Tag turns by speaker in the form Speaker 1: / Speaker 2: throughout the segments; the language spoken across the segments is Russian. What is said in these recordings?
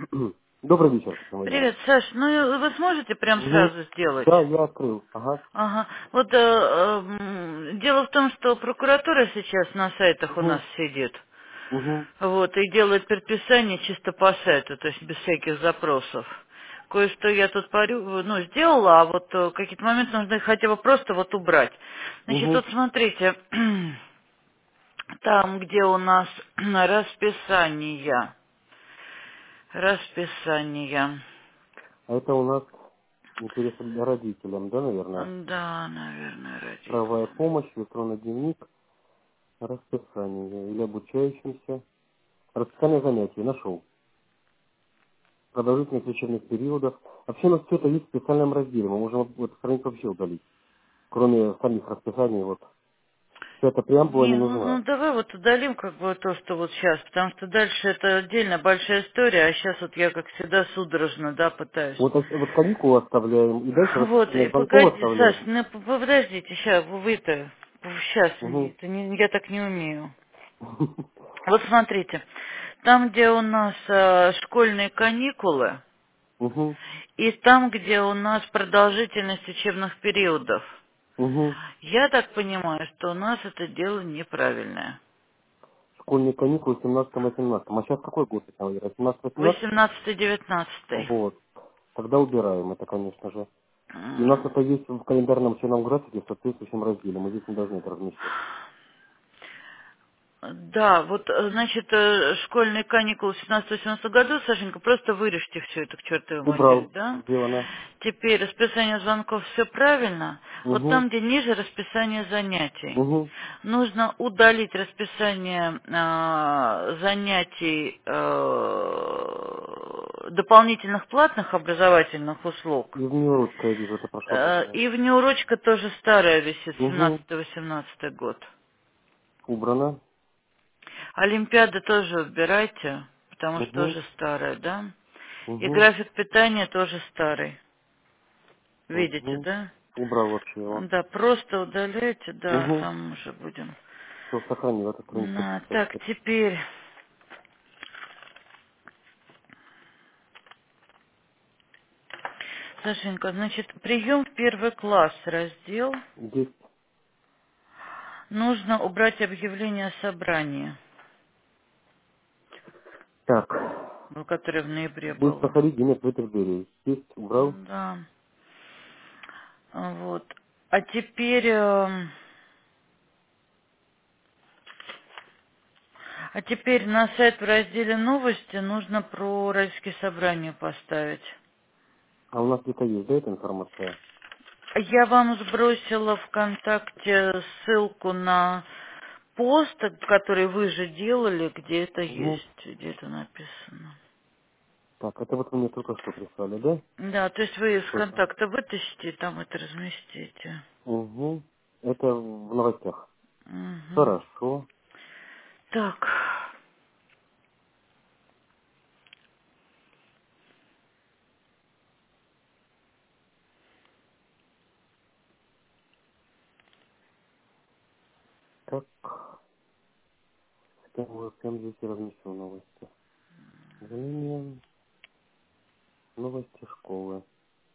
Speaker 1: Добрый вечер, Владимир.
Speaker 2: Привет, Саш. Ну, вы сможете прям
Speaker 1: Угу.
Speaker 2: сразу сделать?
Speaker 1: Да, я открыл. Ага.
Speaker 2: Ага. Вот дело в том, что прокуратура сейчас на сайтах у нас
Speaker 1: Угу.
Speaker 2: сидит.
Speaker 1: Угу.
Speaker 2: Вот, и делает предписание чисто по сайту, то есть без всяких запросов. Кое-что я тут сделала, а вот какие-то моменты нужно их хотя бы просто вот убрать. Значит,
Speaker 1: Угу.
Speaker 2: вот смотрите, там, где у нас расписание.
Speaker 1: А это у нас интересно родителям, да, наверное?
Speaker 2: Да, наверное,
Speaker 1: Правовая
Speaker 2: родителям.
Speaker 1: помощь, электронный дневник, расписание или обучающимся. Расписание занятий нашел. Продолжительность учебных периодов. Вообще у нас все это есть в специальном разделе. Мы можем эту страницу вообще удалить. Кроме самих расписаний, вот. Вся эта преамбула не
Speaker 2: Не, ну
Speaker 1: нужна.
Speaker 2: давай вот удалим как бы то, что вот сейчас, потому что дальше это отдельно большая история, а сейчас вот я как всегда судорожно, да, пытаюсь.
Speaker 1: Вот каникулы оставляем, и дальше
Speaker 2: Вот,
Speaker 1: расписание
Speaker 2: и
Speaker 1: звонков
Speaker 2: погоди, Саш,
Speaker 1: оставляем.
Speaker 2: ну подождите, сейчас, вы-то, сейчас,
Speaker 1: Угу.
Speaker 2: я так не умею. Вот смотрите, там, где у нас школьные каникулы,
Speaker 1: Угу.
Speaker 2: и там, где у нас продолжительность учебных периодов,
Speaker 1: Угу.
Speaker 2: я так понимаю, что у нас это дело неправильное.
Speaker 1: Школьные каникулы 17-18. А сейчас какой год, Александр? 17-18?
Speaker 2: 18-19.
Speaker 1: Вот. Тогда убираем это, конечно же. И у нас это есть в календарном учебном графике в соответствующем разделе. Мы здесь не должны это размещать.
Speaker 2: Да, вот, значит, школьные каникулы в 17-18 году, Сашенька, просто вырежьте все это к чертовой матери,
Speaker 1: Убрал.
Speaker 2: да?
Speaker 1: Сделано.
Speaker 2: Теперь расписание звонков все правильно. Вот
Speaker 1: Угу.
Speaker 2: там, где ниже расписание занятий.
Speaker 1: Угу.
Speaker 2: Нужно удалить расписание занятий дополнительных платных образовательных услуг.
Speaker 1: И внеурочка, я вижу, это прошло прочитать.
Speaker 2: И внеурочка тоже старая висит,
Speaker 1: Угу.
Speaker 2: 17-18 год.
Speaker 1: Убрано.
Speaker 2: Олимпиады тоже убирайте, потому что
Speaker 1: Угу.
Speaker 2: тоже старая, да? И
Speaker 1: Угу.
Speaker 2: график питания тоже старый. Видите,
Speaker 1: Угу.
Speaker 2: да?
Speaker 1: Убрал вообще его.
Speaker 2: Да, просто удаляйте, да,
Speaker 1: Угу.
Speaker 2: там уже будем.
Speaker 1: Все, сохранил. Это страница
Speaker 2: Так,
Speaker 1: 55.
Speaker 2: теперь, Сашенька, значит, прием в первый класс раздел.
Speaker 1: Здесь.
Speaker 2: Нужно убрать объявление о собрании,
Speaker 1: Так.
Speaker 2: ну, которое в ноябре
Speaker 1: Будет
Speaker 2: было.
Speaker 1: проходить день открытых дверей. Есть. Убрал.
Speaker 2: Да. Вот. А теперь, на сайт в разделе новости нужно про родительские собрания поставить.
Speaker 1: А у нас где-то есть, да, эта информация?
Speaker 2: Я вам сбросила ВКонтакте ссылку на пост, который вы же делали, где это
Speaker 1: Угу.
Speaker 2: есть, где это написано.
Speaker 1: Так, это вот вы мне только что прислали, да?
Speaker 2: Да, то есть вы из
Speaker 1: Что-то.
Speaker 2: контакта вытащите и там это разместите.
Speaker 1: Угу. Это в новостях.
Speaker 2: Мгм.
Speaker 1: Хорошо.
Speaker 2: Так,
Speaker 1: Так, прям здесь и размещу новости. Удаление. Новости школы.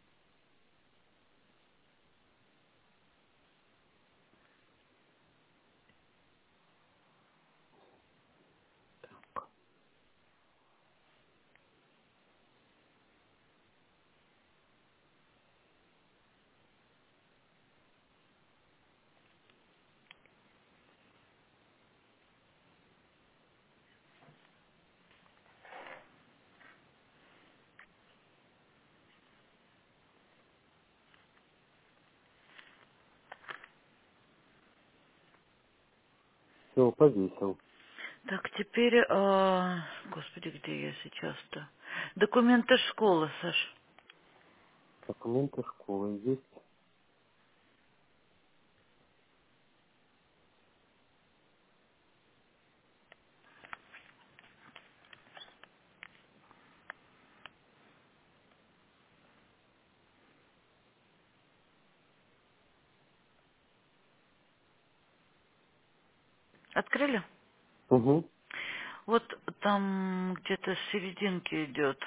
Speaker 1: Все, повесил.
Speaker 2: так, теперь, господи, где я сейчас-то? Документы школы, Саш.
Speaker 1: Документы школы есть.
Speaker 2: Открыли?
Speaker 1: Угу.
Speaker 2: Вот там где-то с серединки идет.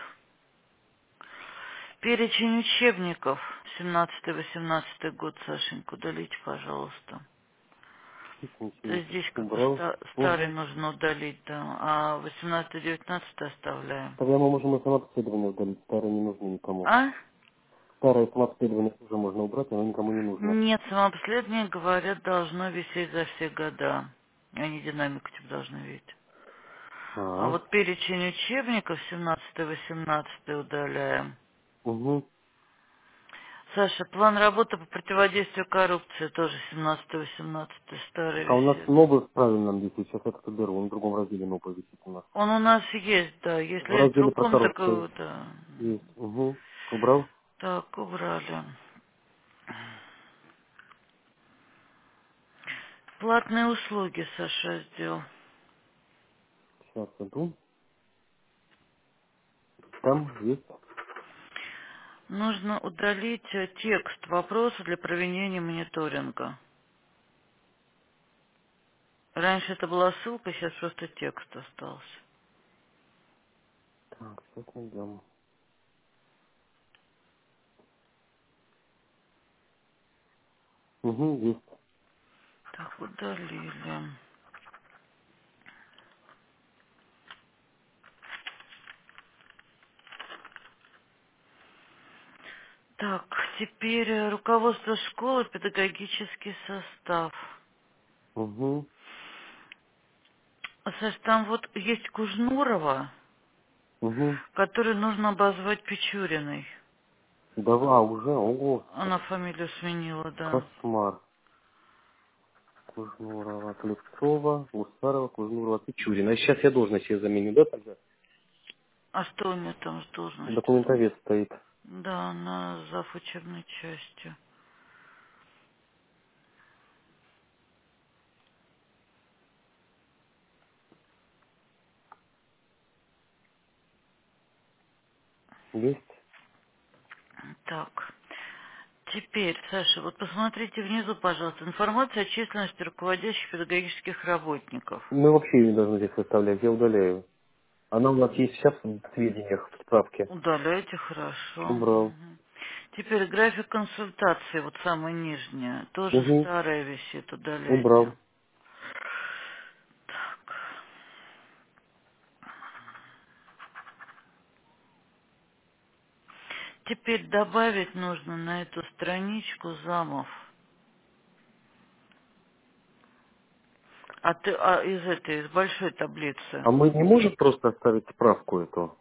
Speaker 2: Перечень учебников. 17-18 год, Сашенька, удалите, пожалуйста. То есть здесь как бы
Speaker 1: Убрал.
Speaker 2: старый
Speaker 1: Угу.
Speaker 2: нужно удалить, да. А 18-19 оставляем.
Speaker 1: Тогда мы можем и самообследование удалить. Старые не нужны никому.
Speaker 2: А?
Speaker 1: Старое самообследование тоже можно убрать, оно никому не нужно.
Speaker 2: Нет, самообследование, говорят, должно висеть за все года. Они динамику типа должны видеть. А
Speaker 1: А.
Speaker 2: вот перечень учебников 17-18 удаляем.
Speaker 1: Угу.
Speaker 2: Саша, план работы по противодействию коррупции тоже 17-18 старый
Speaker 1: А у нас
Speaker 2: висит.
Speaker 1: новый в правильном висит. Сейчас я это беру. Он в другом разделе новый висит у нас.
Speaker 2: Он у нас есть, да.
Speaker 1: В
Speaker 2: Если есть в
Speaker 1: разделе про
Speaker 2: другом, так
Speaker 1: коррупцию
Speaker 2: да.
Speaker 1: есть. Угу. Убрал?
Speaker 2: Так, убрали. Платные услуги, Саша, сделал.
Speaker 1: Сейчас иду. Там есть.
Speaker 2: Нужно удалить текст вопроса для проведения мониторинга. Раньше это была ссылка, сейчас просто текст остался.
Speaker 1: Так, сейчас найдем. Угу, есть.
Speaker 2: Так, удалили. Так, теперь руководство школы, педагогический состав.
Speaker 1: Угу.
Speaker 2: Саш, там вот есть Кужнурова,
Speaker 1: Угу.
Speaker 2: которую нужно обозвать Печуриной.
Speaker 1: Давай, уже, ого,
Speaker 2: Она фамилию сменила, да.
Speaker 1: кошмар. Кужнурова, Клевцова, Усарова, Кужнурова, Печурина. Сейчас я должность себе заменю, да, тогда?
Speaker 2: А что у нее там с должностью-то?
Speaker 1: Документовед стоит.
Speaker 2: Да, она зав. Учебной частью.
Speaker 1: Есть.
Speaker 2: Так. Теперь, Саша, вот посмотрите внизу, пожалуйста, информация о численности руководящих педагогических работников.
Speaker 1: Мы вообще ее не должны здесь выставлять, я удаляю. Она у нас есть сейчас в сведениях, в справке.
Speaker 2: Удаляйте, хорошо.
Speaker 1: Убрал.
Speaker 2: Мгм. Теперь график консультации, вот самая нижняя, тоже
Speaker 1: Угу.
Speaker 2: старая висит, удаляйте.
Speaker 1: Убрал.
Speaker 2: Так. Теперь добавить нужно на эту страничку замов. Из этой, из большой таблицы.
Speaker 1: А мы не можем просто оставить справку эту?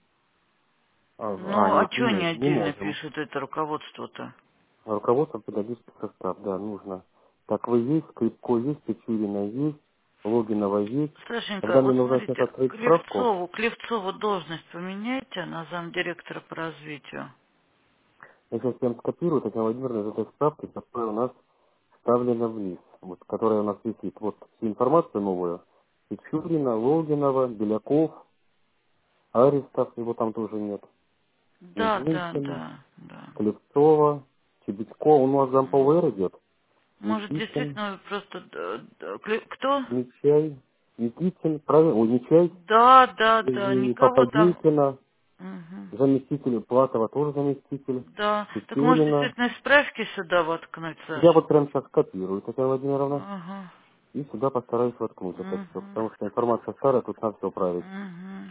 Speaker 2: Ну, а
Speaker 1: Нет,
Speaker 2: что они
Speaker 1: не
Speaker 2: отдельно
Speaker 1: можем.
Speaker 2: пишут это руководство-то?
Speaker 1: Руководство педагогический состав, да, нужно. Так, вы есть, Крипко есть, Печурина есть, Логинова есть.
Speaker 2: Сашенька,
Speaker 1: Когда мне
Speaker 2: вот
Speaker 1: нужно сейчас
Speaker 2: смотрите,
Speaker 1: открыть справку,
Speaker 2: Клевцову должность поменяйте на замдиректора по развитию.
Speaker 1: я сейчас прям скопирую, Татьяна Владимировна, из этой справки, которая у нас вставлена в лист, вот, которая у нас висит. Вот всю информацию новую. Печурина, Логинова, Беляков, Аристов, его там тоже нет.
Speaker 2: Да, да,
Speaker 1: Межинкин,
Speaker 2: да, да.
Speaker 1: Клевцова, Чебедько, он у нас зам ПВР идет.
Speaker 2: Может,
Speaker 1: Никитин,
Speaker 2: действительно просто... Кто?
Speaker 1: Нечай, Никитин, правильно, ой, Нечай,
Speaker 2: Да, да, да,
Speaker 1: и
Speaker 2: никого там...
Speaker 1: Попадейкина,
Speaker 2: Мгм.
Speaker 1: заместитель, Платова тоже заместитель,
Speaker 2: Да, так может
Speaker 1: Печурина.
Speaker 2: действительно из справки сюда воткнуть,
Speaker 1: Я вот
Speaker 2: Сашенька?
Speaker 1: прямо сейчас копирую, Татьяна Владимировна,
Speaker 2: Ага.
Speaker 1: и сюда постараюсь воткнуть это все,
Speaker 2: Угу.
Speaker 1: потому что информация старая, тут надо все править.
Speaker 2: Угу.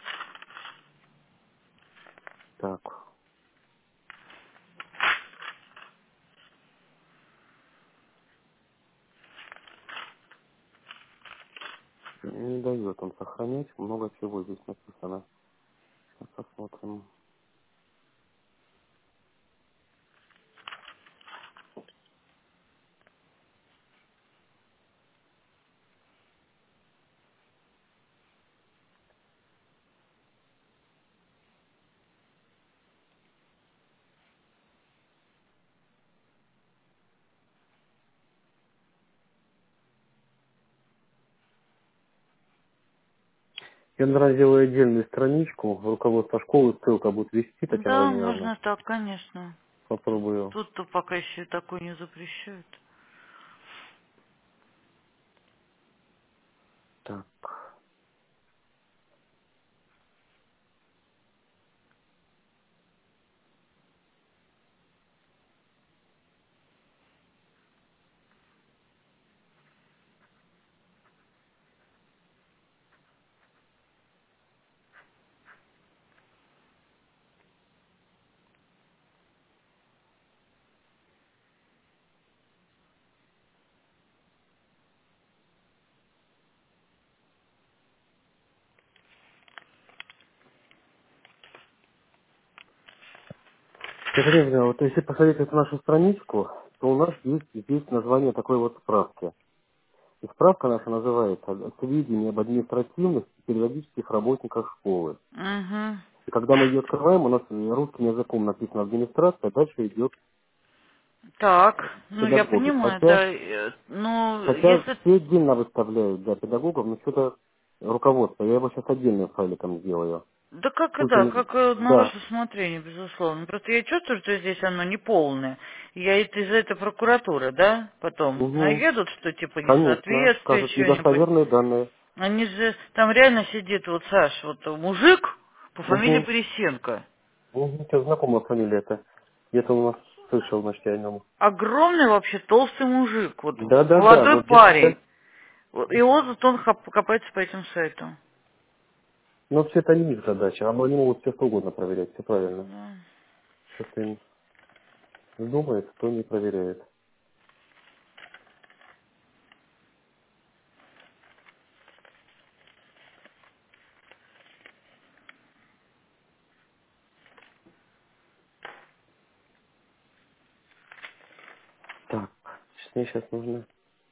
Speaker 1: Так, не дает он сохранять, много чего здесь написано. Сейчас посмотрим. Я, наверное, сделаю отдельную страничку, руководство школы, ссылка будет вести, Татьяна
Speaker 2: Да,
Speaker 1: Владимировна.
Speaker 2: можно так, конечно.
Speaker 1: Попробую.
Speaker 2: Тут-то пока еще такой не запрещают.
Speaker 1: Так. Татьяна, вот если посмотреть нашу страничку, то у нас есть здесь название такой вот справки. И справка наша называется «Сведения об административных и периодических работниках школы».
Speaker 2: Угу.
Speaker 1: И когда мы ее открываем, у нас русским языком написано «администрация», а дальше идет
Speaker 2: Так, ну я
Speaker 1: «педагоги».
Speaker 2: понимаю,
Speaker 1: Хотя,
Speaker 2: да. Ну,
Speaker 1: хотя
Speaker 2: если...
Speaker 1: все отдельно выставляют для педагогов, но что-то руководство. Я его сейчас отдельным файликом сделаю.
Speaker 2: Да как и да,
Speaker 1: Слушай,
Speaker 2: как на
Speaker 1: да.
Speaker 2: ваше усмотрение, безусловно. Просто я чувствую, что здесь оно неполное. Я это из-за этой прокуратуры, да, потом
Speaker 1: Угу.
Speaker 2: наедут, что типа
Speaker 1: Конечно.
Speaker 2: несоответствие,
Speaker 1: Скажут
Speaker 2: чего-нибудь.
Speaker 1: недостоверные данные.
Speaker 2: Они же, там реально сидит вот Саш, вот мужик по фамилии
Speaker 1: Угу.
Speaker 2: Борисенко.
Speaker 1: Угу. Что, знакомая фамилия это? Где-то у нас слышал, значит, я о нем.
Speaker 2: Огромный вообще толстый мужик, вот
Speaker 1: Да-да-да,
Speaker 2: молодой
Speaker 1: вот где-то
Speaker 2: парень. И вот он копается по этим сайтам.
Speaker 1: ну, все это не их задача, а они могут все что угодно проверять, все правильно.
Speaker 2: Да.
Speaker 1: Что им думает, то не проверяет. Так, что мне сейчас нужно?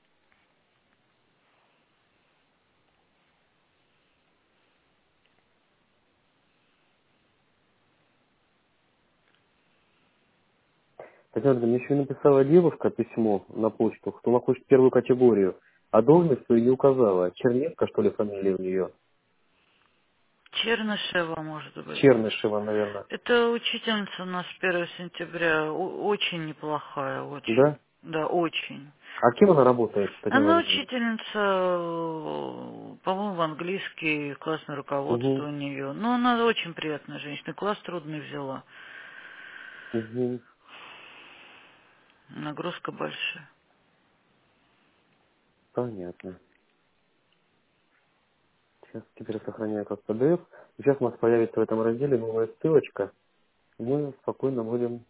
Speaker 1: Татьяна, мне еще написала девушка письмо на почту, что она хочет первую категорию, а должность свою не указала. Чернетка, что ли, фамилия у нее?
Speaker 2: Чернышева, может быть.
Speaker 1: Чернышева, наверное.
Speaker 2: Это учительница у нас 1 сентября. Очень неплохая, очень.
Speaker 1: Да?
Speaker 2: Да, очень.
Speaker 1: А кем она работает, Татьяна
Speaker 2: Она
Speaker 1: Владимировна?
Speaker 2: учительница, по-моему, в английский, классное руководство
Speaker 1: Угу,
Speaker 2: у нее. Но она очень приятная женщина. Класс трудный взяла.
Speaker 1: угу,
Speaker 2: Нагрузка большая.
Speaker 1: понятно. Сейчас теперь я сохраняю как PDF. Сейчас у нас появится в этом разделе новая ссылочка. Мы спокойно будем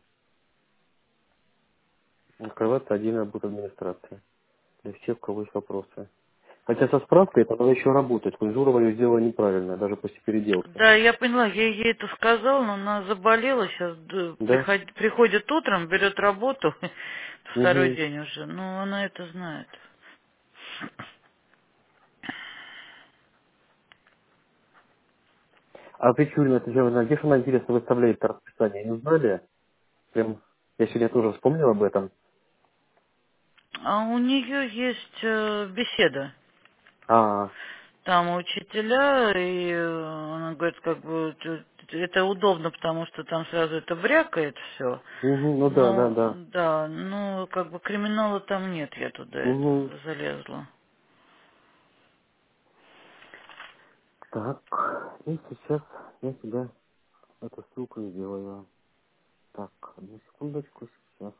Speaker 1: открываться отдельно будет администрация. Для всех, у кого есть вопросы. Хотя со справкой это надо еще работать. Кунжурова ее сделала неправильно, даже после переделки.
Speaker 2: Да, я поняла, я ей это сказала, но она заболела, сейчас
Speaker 1: Да?
Speaker 2: приходит утром, берет работу, второй
Speaker 1: Угу.
Speaker 2: день уже, ну, она это знает.
Speaker 1: А Печурина, Татьяна, где же она, интересно, выставляет это расписание? Не узнали? Прям, я сегодня тоже вспомнил об этом.
Speaker 2: А у нее есть беседа.
Speaker 1: А,
Speaker 2: Там учителя, и она говорит, как бы это удобно, потому что там сразу это брякает все.
Speaker 1: угу, ну да, да,
Speaker 2: Но
Speaker 1: да.
Speaker 2: да, ну как бы криминала там нет, я туда это
Speaker 1: Угу.
Speaker 2: залезла.
Speaker 1: Так, и сейчас я тебя эту ссылку сделаю. Так, одну секундочку, сейчас.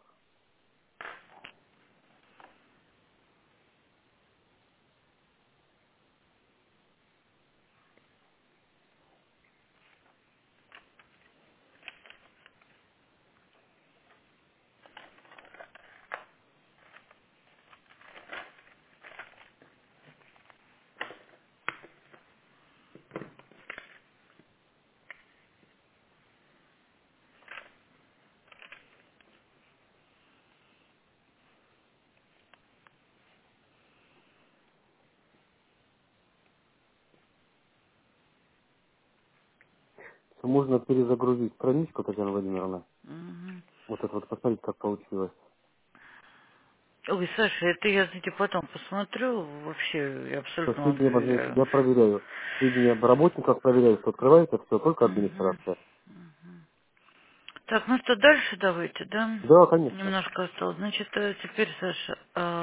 Speaker 1: Можно перезагрузить страничку, Татьяна Владимировна.
Speaker 2: Мгм.
Speaker 1: Вот это вот посмотреть, как получилось.
Speaker 2: Ой, Саша, это я, знаете, потом посмотрю. Вообще, я
Speaker 1: Что
Speaker 2: абсолютно вам
Speaker 1: сведения,
Speaker 2: доверяю.
Speaker 1: я проверяю. Сведения об работниках проверяю, что открывается все, только
Speaker 2: Мгм.
Speaker 1: администрация.
Speaker 2: Так, ну что, дальше давайте, да?
Speaker 1: Да, конечно.
Speaker 2: Немножко осталось. Значит, теперь, Саша,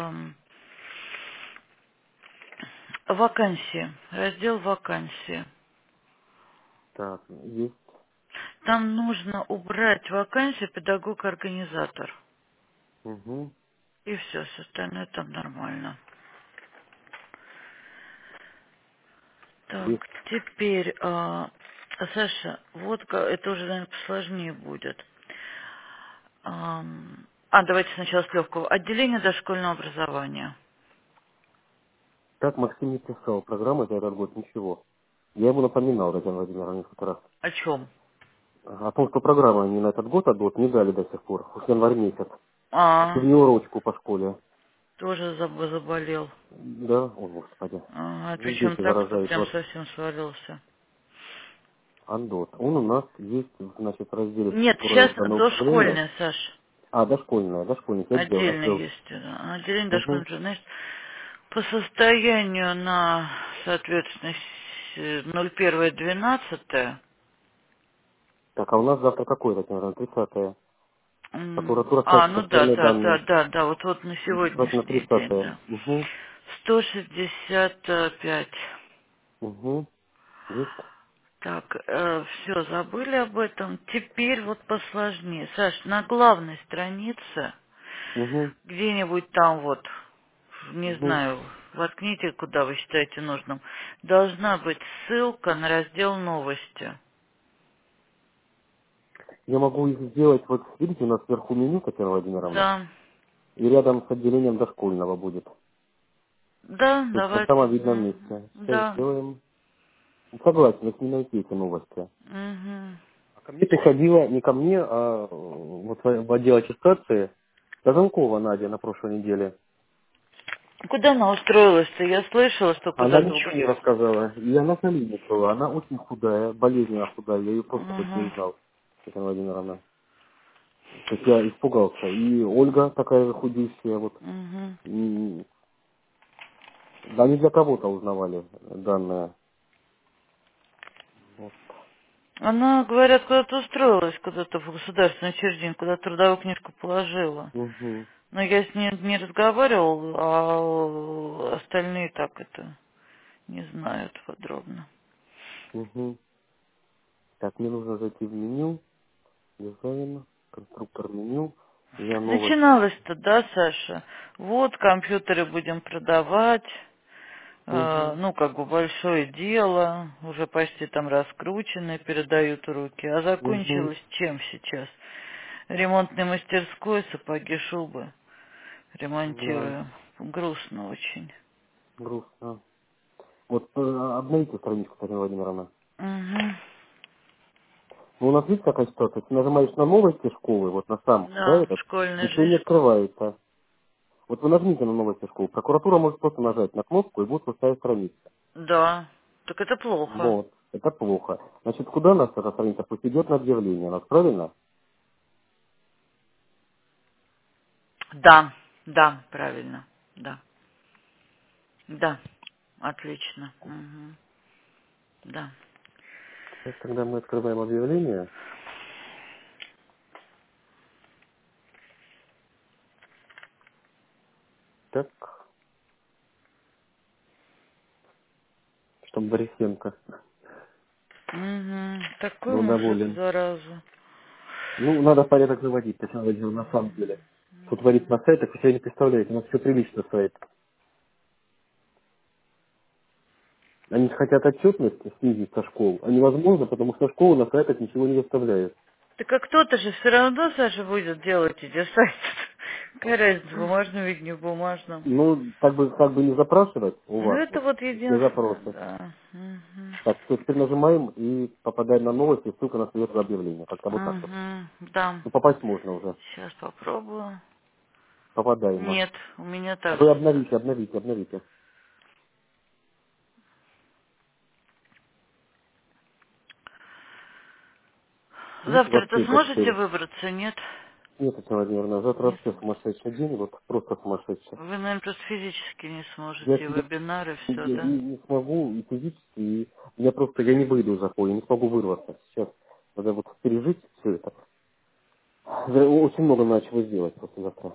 Speaker 2: вакансии. Раздел вакансии.
Speaker 1: Так, есть.
Speaker 2: Там нужно убрать вакансию педагог-организатор.
Speaker 1: Угу.
Speaker 2: И все, с остальное там нормально. Так,
Speaker 1: Есть.
Speaker 2: теперь, Саша, вот это уже, наверное, посложнее будет. Давайте сначала с легкого. Отделение дошкольного образования.
Speaker 1: Так Максим не писал программы за этот год, ничего. Я ему напоминал, Татьяна Владимировна, несколько раз.
Speaker 2: О чем?
Speaker 1: О том, что программу они на этот год отдадут, не дали до сих пор. Уж январь месяц.
Speaker 2: А,
Speaker 1: Сеньорочку по школе.
Speaker 2: тоже заболел.
Speaker 1: Да, о господи.
Speaker 2: А
Speaker 1: Ну,
Speaker 2: причем
Speaker 1: дети
Speaker 2: так, что
Speaker 1: выражают
Speaker 2: прям
Speaker 1: вот
Speaker 2: совсем свалился.
Speaker 1: андот. Он у нас есть, значит, в разделе,
Speaker 2: Нет,
Speaker 1: которое
Speaker 2: сейчас
Speaker 1: данное управление.
Speaker 2: дошкольная, Саш.
Speaker 1: А, дошкольный
Speaker 2: Отдельно
Speaker 1: отдел.
Speaker 2: есть. Да. Отделение
Speaker 1: Угу.
Speaker 2: дошкольной журналист. По состоянию на, соответственно, 01.12.
Speaker 1: Так, а у нас завтра какое, так, наверное, 30-е? Прокуратура
Speaker 2: А,
Speaker 1: скажет
Speaker 2: ну да,
Speaker 1: достоверные
Speaker 2: да, да,
Speaker 1: данные.
Speaker 2: да, да, вот на
Speaker 1: Давайте на
Speaker 2: сегодняшний день,
Speaker 1: 30-е.
Speaker 2: да.
Speaker 1: Угу.
Speaker 2: 165.
Speaker 1: Угу. Есть?
Speaker 2: Так, все, забыли об этом. Теперь вот посложнее. Саш, на главной странице,
Speaker 1: Угу.
Speaker 2: где-нибудь там вот, не
Speaker 1: Угу.
Speaker 2: знаю, воткните, куда вы считаете нужным, должна быть ссылка на раздел новости.
Speaker 1: Я могу их сделать, вот видите, у нас сверху меню, Татьяна Владимировна,
Speaker 2: Да,
Speaker 1: и рядом с отделением дошкольного будет.
Speaker 2: да,
Speaker 1: То есть на
Speaker 2: давайте.
Speaker 1: самом видном
Speaker 2: Мгм.
Speaker 1: месте. Сейчас
Speaker 2: Да.
Speaker 1: сделаем. Согласен, если не найти эти новости.
Speaker 2: Мгм.
Speaker 1: А ко мне приходила, не ко мне, а вот в отдел аттестации, Казанкова Надя на прошлой неделе.
Speaker 2: Куда она устроилась-то? Я слышала, что
Speaker 1: Она
Speaker 2: куда-то...
Speaker 1: ничего не рассказала. И она на линии была. Она очень худая, болезненно худая. Я ее просто хоть не
Speaker 2: Угу.
Speaker 1: узнал, Татьяна Владимировна. То есть я испугался. И Ольга такая же худющая. Вот.
Speaker 2: Угу.
Speaker 1: Да, они для кого-то узнавали данные. Вот.
Speaker 2: Она, говорят, куда-то устроилась, куда-то в государственное учреждение, куда трудовую книжку положила.
Speaker 1: Угу.
Speaker 2: Но я с ней не разговаривал, а остальные так это не знают подробно.
Speaker 1: Угу. Так, мне нужно зайти в меню, дизайн, конструктор меню. Я новость.
Speaker 2: Начиналось-то, да, Саша? Вот компьютеры будем продавать,
Speaker 1: Угу.
Speaker 2: ну, как бы большое дело, уже почти там раскручены, передают руки. А
Speaker 1: Угу.
Speaker 2: закончилось чем сейчас? Ремонтной мастерской, сапоги, шубы
Speaker 1: Да,
Speaker 2: ремонтирую. Грустно очень.
Speaker 1: грустно. Вот обновите страничку, Татьяна Владимировна.
Speaker 2: Угу.
Speaker 1: Ну, у нас есть такая ситуация, ты нажимаешь на новости школы, вот на сам, да,
Speaker 2: Да,
Speaker 1: этот,
Speaker 2: школьная
Speaker 1: ничего не
Speaker 2: жизнь.
Speaker 1: открывается. Вот вы нажмите на новости школы, прокуратура может просто нажать на кнопку и будет пустая страница.
Speaker 2: Да, так это плохо.
Speaker 1: Вот, это плохо. Значит, куда нас эта страница? Пусть идет на объявление, нас правильно?
Speaker 2: Да, да, правильно. Да, да, отлично. Угу. Да.
Speaker 1: Сейчас, когда мы открываем объявление, так, чтобы Борисенко
Speaker 2: Угу. Такой
Speaker 1: был
Speaker 2: мужик,
Speaker 1: доволен.
Speaker 2: зараза.
Speaker 1: Ну, надо порядок заводить, Татьяна Владимировна, на самом деле. Что творится на сайтах, вы себе не представляете, у нас все прилично сайт. Они хотят отчетность снизить со школ, а невозможно, потому что школа на сайтах ничего не выставляет.
Speaker 2: Так а кто-то же все равно, Саша, будет делать эти сайты. Какая разница, в бумажном виде, не в бумажном.
Speaker 1: Ну, как бы не запрашивать у
Speaker 2: Ну,
Speaker 1: вас
Speaker 2: это
Speaker 1: вот
Speaker 2: вот
Speaker 1: все
Speaker 2: единственное,
Speaker 1: запросы.
Speaker 2: да. Угу.
Speaker 1: Так, все, теперь нажимаем и попадаем на новости, ссылка на светлое объявление. Как-то вот так вот.
Speaker 2: Угу. Да.
Speaker 1: Ну, попасть можно уже.
Speaker 2: Сейчас попробую.
Speaker 1: Попадаемо.
Speaker 2: Нет, у меня
Speaker 1: А
Speaker 2: так
Speaker 1: вы
Speaker 2: же,
Speaker 1: обновите,
Speaker 2: Саша.
Speaker 1: обновите, обновите. Видите,
Speaker 2: Завтра то
Speaker 1: вообще это
Speaker 2: сможете
Speaker 1: теперь.
Speaker 2: выбраться, нет?
Speaker 1: Нет, Татьяна Владимировна, завтра
Speaker 2: Не
Speaker 1: вообще
Speaker 2: сможете.
Speaker 1: сумасшедший день, вот просто сумасшедший.
Speaker 2: Вы, наверное, просто физически не
Speaker 1: Я,
Speaker 2: сможете, и
Speaker 1: я
Speaker 2: вебинары, все,
Speaker 1: не,
Speaker 2: да?
Speaker 1: не смогу и физически, и я не выйду из запоя, не смогу вырваться. Сейчас надо вот пережить все это. Очень много надо чего сделать после завтра.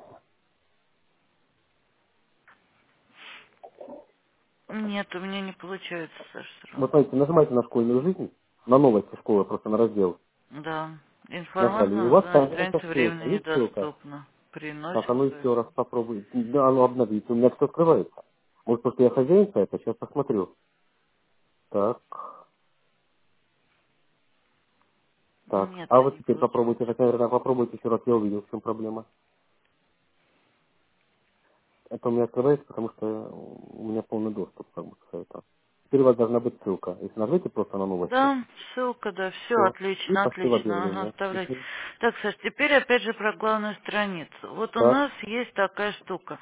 Speaker 2: Нет, у меня не получается, Саша, все
Speaker 1: Вот
Speaker 2: равно.
Speaker 1: смотрите, нажимайте на школьную жизнь, на новости школы, просто на раздел.
Speaker 2: Да.
Speaker 1: Нажали. И у
Speaker 2: Информация
Speaker 1: вас
Speaker 2: на
Speaker 1: появится
Speaker 2: странице
Speaker 1: ссылка.
Speaker 2: времени
Speaker 1: Есть ссылка?
Speaker 2: недоступна.
Speaker 1: Так, а ну
Speaker 2: Приносится.
Speaker 1: еще раз попробуйте. Да, оно обновится. У меня все открывается. Может, просто я хозяин сайта, сейчас посмотрю. Так, так.
Speaker 2: Нет,
Speaker 1: А вот
Speaker 2: не
Speaker 1: теперь попробуйте,
Speaker 2: получается.
Speaker 1: хотя, наверное, попробуйте еще раз, я увидел, в чем проблема. Это у меня открывается, потому что у меня полный доступ как бы к сайту. теперь у вас должна быть ссылка. Если нажмете просто на новости,
Speaker 2: Да, ссылка, да, все
Speaker 1: все. И
Speaker 2: отлично,
Speaker 1: пошли в
Speaker 2: отлично, ага,
Speaker 1: объявление.
Speaker 2: оставлять.
Speaker 1: Мгм.
Speaker 2: Так, Саш, теперь опять же про главную страницу. Вот у
Speaker 1: Так.
Speaker 2: нас есть такая штука.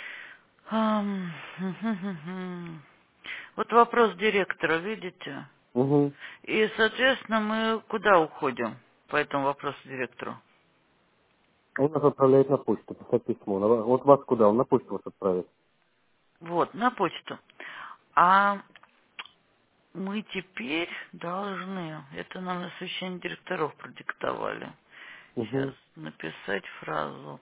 Speaker 2: Хм. Вот вопрос директора, видите?
Speaker 1: Угу.
Speaker 2: И, соответственно, мы куда уходим по этому вопросу директору?
Speaker 1: Он нас отправляет на почту, писать письмо. Вот вас куда? Он на почту вас отправит.
Speaker 2: Вот, на почту. А мы теперь должны, это нам на совещании директоров продиктовали, сейчас
Speaker 1: Угу.
Speaker 2: написать фразу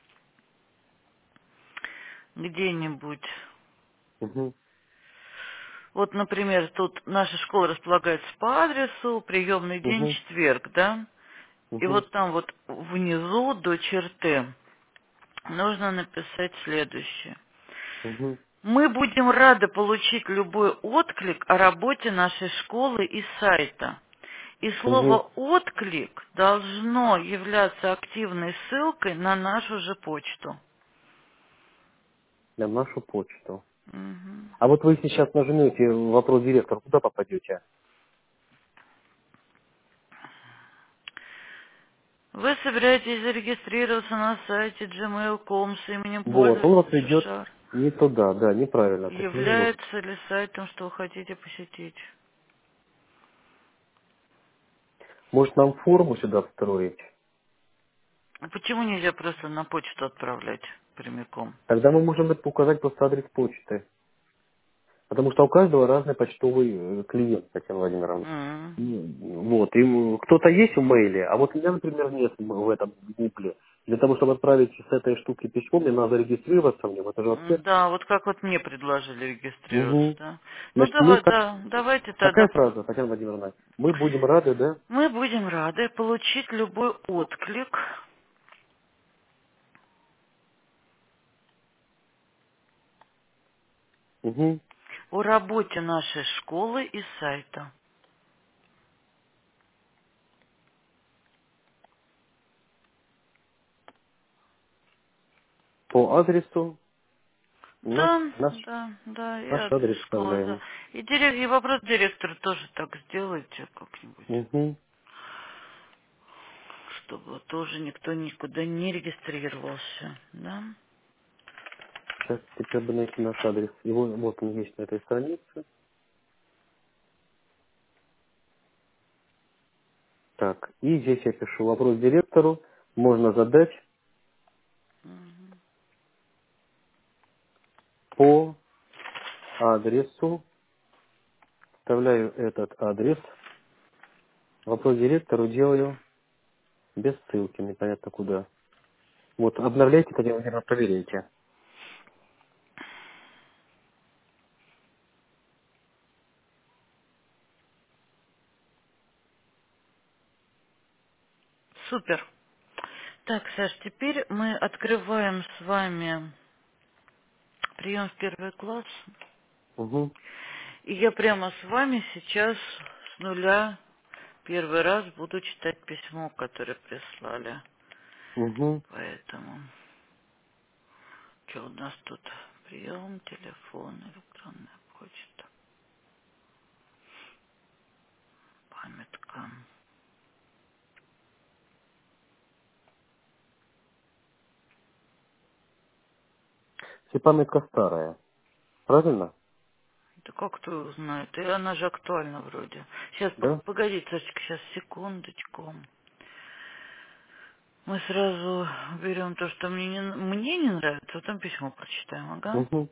Speaker 2: где-нибудь.
Speaker 1: Угу.
Speaker 2: Вот, например, тут наша школа располагается по адресу, приемный день
Speaker 1: Угу.
Speaker 2: четверг, да? И
Speaker 1: Угу.
Speaker 2: вот там вот внизу до черты нужно написать следующее.
Speaker 1: Угу.
Speaker 2: Мы будем рады получить любой отклик о работе нашей школы и сайта. И
Speaker 1: Угу.
Speaker 2: слово «отклик» должно являться активной ссылкой на нашу же почту.
Speaker 1: На нашу почту.
Speaker 2: Мгм.
Speaker 1: А вот вы сейчас нажмете вопрос директора, куда попадете?
Speaker 2: Вы собираетесь зарегистрироваться на сайте gmail.com с именем
Speaker 1: Вот, он вас
Speaker 2: пользователя
Speaker 1: ведет
Speaker 2: Шар.
Speaker 1: не туда, да, неправильно. То есть вы вот.
Speaker 2: Является ли сайтом, что вы хотите посетить?
Speaker 1: Может нам форму сюда встроить?
Speaker 2: А почему нельзя просто на почту отправлять прямиком?
Speaker 1: Тогда мы можем указать просто адрес почты. Потому что у каждого разный почтовый клиент, Татьяна Владимировна.
Speaker 2: М.
Speaker 1: Вот, и кто-то есть в мейле, а вот у меня, например, нет в этом гугле. Для того, чтобы отправить с этой штуки письмо, мне надо зарегистрироваться в нем. Это же вообще...
Speaker 2: Да, вот как вот мне предложили регистрироваться,
Speaker 1: Угу.
Speaker 2: да. Ну
Speaker 1: Значит, мы
Speaker 2: давай,
Speaker 1: как...
Speaker 2: да, давайте
Speaker 1: Какая
Speaker 2: тогда.
Speaker 1: фраза, Татьяна Владимировна? Мы будем рады, да?
Speaker 2: Мы будем рады получить любой отклик
Speaker 1: Угу.
Speaker 2: о работе нашей школы и сайта.
Speaker 1: По адресу
Speaker 2: Да,
Speaker 1: наш,
Speaker 2: да, и
Speaker 1: наш
Speaker 2: адрес
Speaker 1: адрес
Speaker 2: школы, да.
Speaker 1: вставляем.
Speaker 2: И вопрос директору тоже так сделайте как-нибудь,
Speaker 1: Угу.
Speaker 2: чтобы тоже никто никуда не регистрировался, да.
Speaker 1: Сейчас теперь бы найти наш адрес. Его вот он есть на этой странице. Так, и здесь я пишу вопрос директору. Можно задать
Speaker 2: Мгм.
Speaker 1: по адресу. Вставляю этот адрес. Вопрос директору делаю без ссылки, непонятно куда. Вот, обновляйте, Татьяна Владимировна, проверяйте.
Speaker 2: Супер. Так, Саш, теперь мы открываем с вами прием в первый класс.
Speaker 1: Угу,
Speaker 2: И я прямо с вами сейчас с нуля первый раз буду читать письмо, которое прислали.
Speaker 1: угу.
Speaker 2: Поэтому, что у нас тут? Прием, телефон, электронная почта, памятка.
Speaker 1: Все памятка старая. Правильно?
Speaker 2: Да как кто его знает? И она же актуальна вроде. Сейчас,
Speaker 1: Да?
Speaker 2: погодите, Сашечка, сейчас, секундочку. Мы сразу берем то, что мне не нравится, потом письмо прочитаем, ага.
Speaker 1: Угу,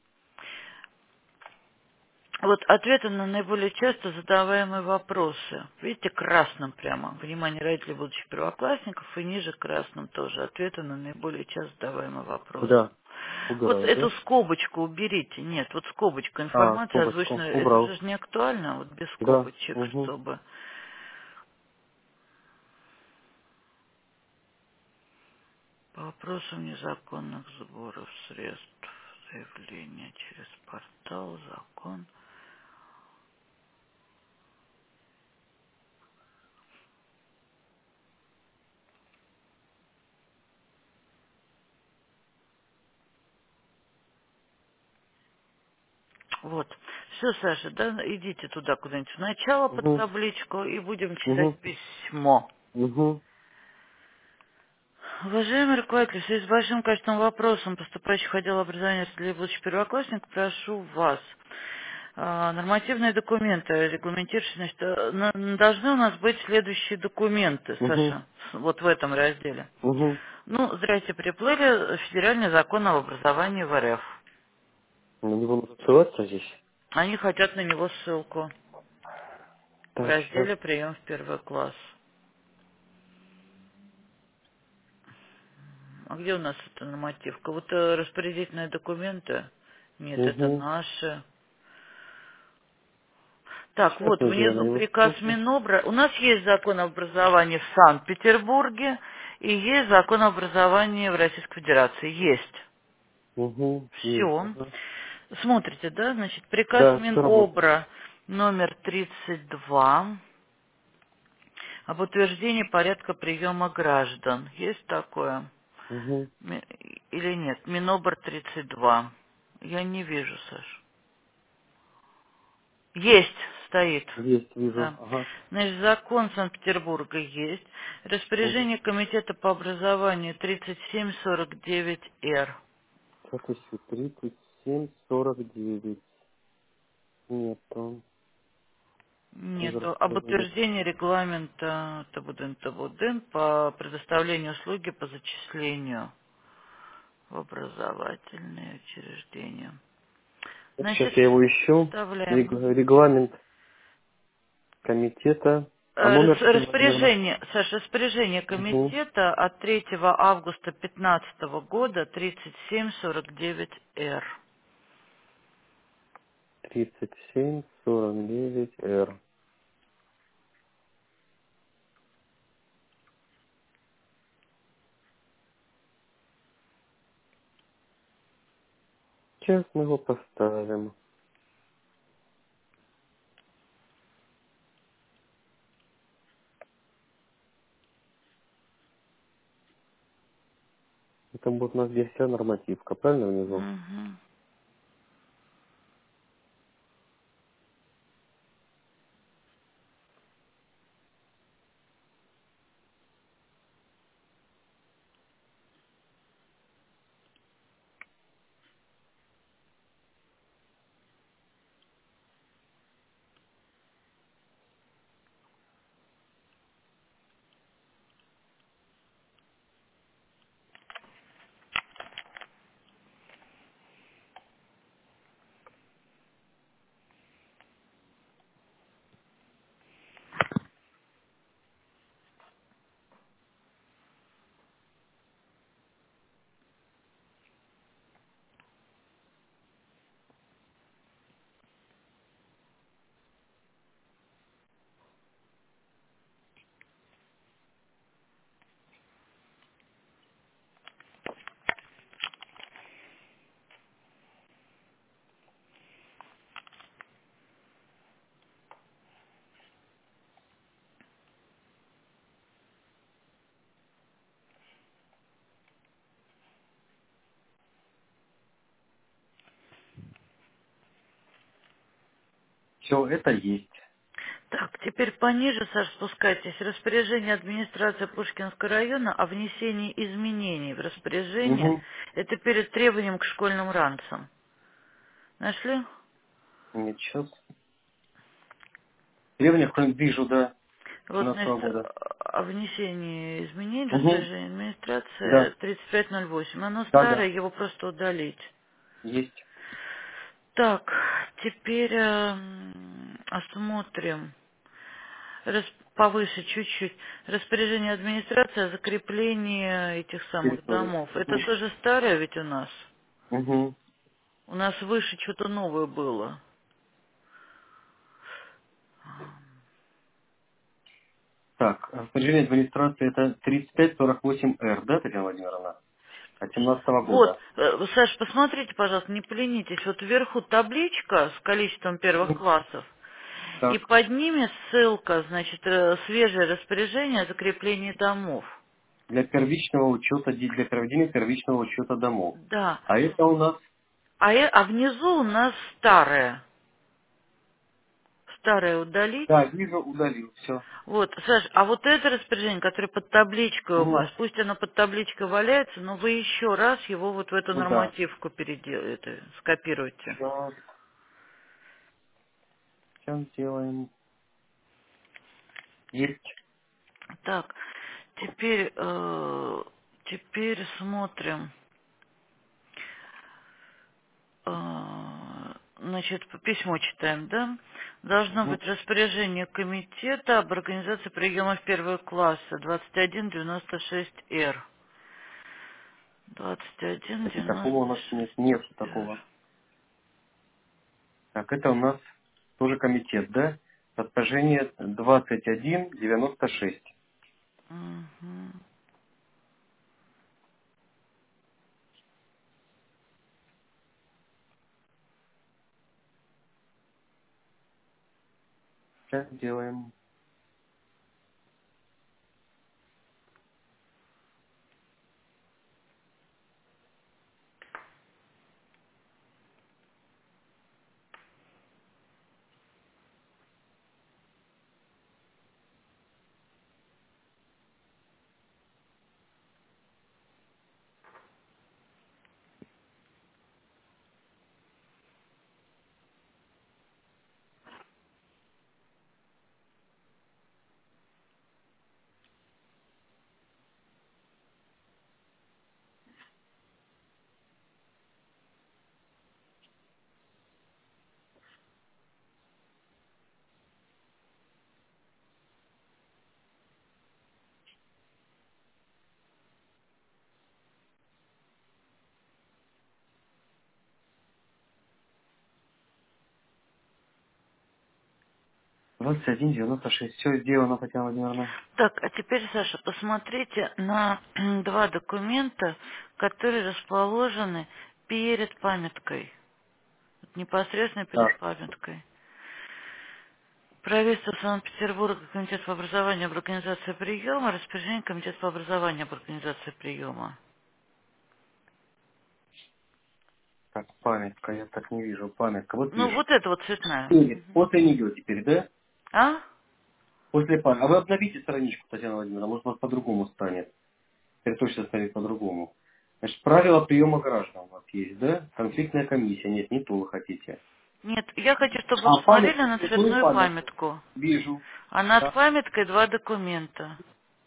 Speaker 2: Вот ответы на наиболее часто задаваемые вопросы. Видите, красным прямо. Внимание родителей будущих первоклассников и ниже красным тоже. Ответы на наиболее часто задаваемые вопросы.
Speaker 1: да.
Speaker 2: Вот
Speaker 1: Убираю,
Speaker 2: эту
Speaker 1: да?
Speaker 2: скобочку уберите. Нет, вот скобочка.
Speaker 1: А,
Speaker 2: Информация
Speaker 1: скобочку.
Speaker 2: озвучена. Это
Speaker 1: Убрал.
Speaker 2: же не актуально. Вот без
Speaker 1: Да.
Speaker 2: скобочек,
Speaker 1: Угу.
Speaker 2: чтобы... По вопросам незаконных сборов средств. Заявление через портал, закон. Вот. Все, Саша, да, идите туда куда-нибудь в начало под
Speaker 1: Угу.
Speaker 2: табличку и будем читать
Speaker 1: Угу.
Speaker 2: письмо.
Speaker 1: Угу.
Speaker 2: Уважаемый руководитель, в связи с большим количеством вопросов, поступающих в отдел образования для будущих первоклассников, прошу вас. Нормативные документы, регламентирующие, значит, должны у нас быть следующие документы,
Speaker 1: Угу.
Speaker 2: Саша, вот в этом разделе.
Speaker 1: Угу.
Speaker 2: Ну, здрасте, приплыли, федеральный закон об образовании в РФ.
Speaker 1: На него нужно ссылаться здесь.
Speaker 2: Они хотят на него ссылку в
Speaker 1: Так, сейчас.
Speaker 2: разделе «Прием в первый класс». А где у нас эта нормативка? Вот распорядительные документы? Нет, это
Speaker 1: Угу.
Speaker 2: наши. Так,
Speaker 1: Сейчас
Speaker 2: вот
Speaker 1: мы
Speaker 2: внизу
Speaker 1: сделаем
Speaker 2: приказ
Speaker 1: ссылку.
Speaker 2: Минобра. У нас есть закон об образовании в Санкт-Петербурге и есть закон об образовании в Российской Федерации. Есть.
Speaker 1: Угу. Есть.
Speaker 2: Все.
Speaker 1: Ага.
Speaker 2: Смотрите, да, значит, приказ
Speaker 1: Да, все работает.
Speaker 2: Минобра номер 32 об утверждении порядка приема граждан. Есть такое?
Speaker 1: Угу.
Speaker 2: Или нет? Минобр 32. Я не вижу, Саш. Есть, стоит.
Speaker 1: Есть, вижу.
Speaker 2: Да.
Speaker 1: Ага.
Speaker 2: Значит, закон Санкт-Петербурга есть.
Speaker 1: Угу.
Speaker 2: Распоряжение комитета по образованию 3749-Р.
Speaker 1: Сейчас ищу. 3749. Нету.
Speaker 2: Нету. Об
Speaker 1: Распоряжение.
Speaker 2: утверждении регламента Табудын по предоставлению услуги по зачислению в образовательные учреждения.
Speaker 1: Сейчас
Speaker 2: Значит,
Speaker 1: я его ищу.
Speaker 2: вставляем.
Speaker 1: Регламент комитета. А номер, Татьяна Владимировна?
Speaker 2: Распоряжение, Саша, распоряжение
Speaker 1: Угу.
Speaker 2: комитета от 3 августа 2015 года 3749-Р.
Speaker 1: 3749Р. Сейчас мы его поставим. Это будет у нас здесь вся нормативка, правильно внизу?
Speaker 2: Мгм.
Speaker 1: Все, это есть.
Speaker 2: Так, теперь пониже, Саш, спускайтесь. Распоряжение администрации Пушкинского района о внесении изменений в распоряжение.
Speaker 1: Угу.
Speaker 2: Это перед требованием к школьным ранцам. Нашли?
Speaker 1: Нет, сейчас. Требования вижу, да,
Speaker 2: Вот,
Speaker 1: 17
Speaker 2: значит,
Speaker 1: года.
Speaker 2: о внесении изменений в
Speaker 1: Угу.
Speaker 2: распоряжение администрации
Speaker 1: Да.
Speaker 2: 3508. Оно
Speaker 1: Да,
Speaker 2: старое,
Speaker 1: да.
Speaker 2: его просто удалить.
Speaker 1: Есть.
Speaker 2: Так, теперь осмотрим. Повыше чуть-чуть. Распоряжение администрации о закреплении этих самых
Speaker 1: Территория.
Speaker 2: домов. Это
Speaker 1: Угу.
Speaker 2: тоже старое ведь у нас?
Speaker 1: Угу.
Speaker 2: У нас выше что-то новое было.
Speaker 1: Так, распоряжение администрации это 3548Р, да, Татьяна Владимировна? От 17
Speaker 2: Вот,
Speaker 1: года.
Speaker 2: Саш, посмотрите, пожалуйста, не поленитесь. Вот вверху табличка с количеством первых
Speaker 1: Мгм.
Speaker 2: классов. И
Speaker 1: Так,
Speaker 2: под ними ссылка, значит, свежее распоряжение о закреплении домов.
Speaker 1: для первичного учета, для проведения первичного учета домов.
Speaker 2: Да.
Speaker 1: А это у нас?
Speaker 2: А внизу у нас старое. Старое удалить.
Speaker 1: Да, вижу, удалил, все.
Speaker 2: Вот, Саш, а вот это распоряжение, которое под табличкой у
Speaker 1: Угу.
Speaker 2: вас, пусть оно под табличкой валяется, но вы еще раз его вот в эту
Speaker 1: Да.
Speaker 2: нормативку скопируйте.
Speaker 1: Сейчас сделаем. Есть.
Speaker 2: Так, теперь, теперь смотрим. Значит, письмо читаем, да? Должно
Speaker 1: Угу.
Speaker 2: быть распоряжение комитета об организации приема в первого класса 2196Р.
Speaker 1: Кстати, такого у нас нет, нет
Speaker 2: 2196Р.
Speaker 1: такого. Так, это у нас тоже комитет, да? Распоряжение 2196.
Speaker 2: Мгм.
Speaker 1: Сейчас делаем. 2196. Все сделано, Татьяна Владимировна.
Speaker 2: Так, а теперь, Саша, посмотрите на два документа, которые расположены перед памяткой. Непосредственно перед
Speaker 1: Так,
Speaker 2: памяткой. Правительство Санкт-Петербурга, Комитет по образованию об организации приема, распоряжение Комитета по образованию об организации приема.
Speaker 1: так, памятка, я так не вижу. Памятка, вот
Speaker 2: Ну,
Speaker 1: вижу.
Speaker 2: вот это вот цветная.
Speaker 1: Или после нее теперь, да?
Speaker 2: А?
Speaker 1: После памятки. А вы обновите страничку, Татьяна Владимировна, может, у вас по-другому станет. Теперь точно станет по-другому. Значит, правила приема граждан у вас есть, да? Конфликтная комиссия. Нет, не то вы хотите.
Speaker 2: Нет, я хочу, чтобы вы
Speaker 1: А,
Speaker 2: посмотрели
Speaker 1: памятку,
Speaker 2: на
Speaker 1: структуру
Speaker 2: цветную
Speaker 1: памятку.
Speaker 2: памятку.
Speaker 1: Вижу.
Speaker 2: А над
Speaker 1: Да.
Speaker 2: памяткой два документа.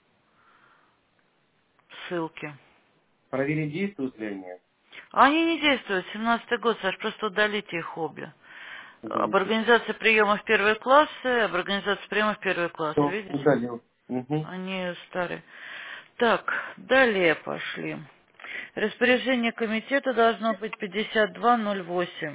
Speaker 2: Ссылки.
Speaker 1: Проверить, действуют ли они.
Speaker 2: Они не действуют. 17-й год, Саш, просто удалите их обе. Об
Speaker 1: Удалите.
Speaker 2: организации приема в первые классы, об организации приема в первые классы,
Speaker 1: Все,
Speaker 2: видите?
Speaker 1: удалил. Угу.
Speaker 2: Они старые. Так, далее пошли. Распоряжение комитета должно быть 5208.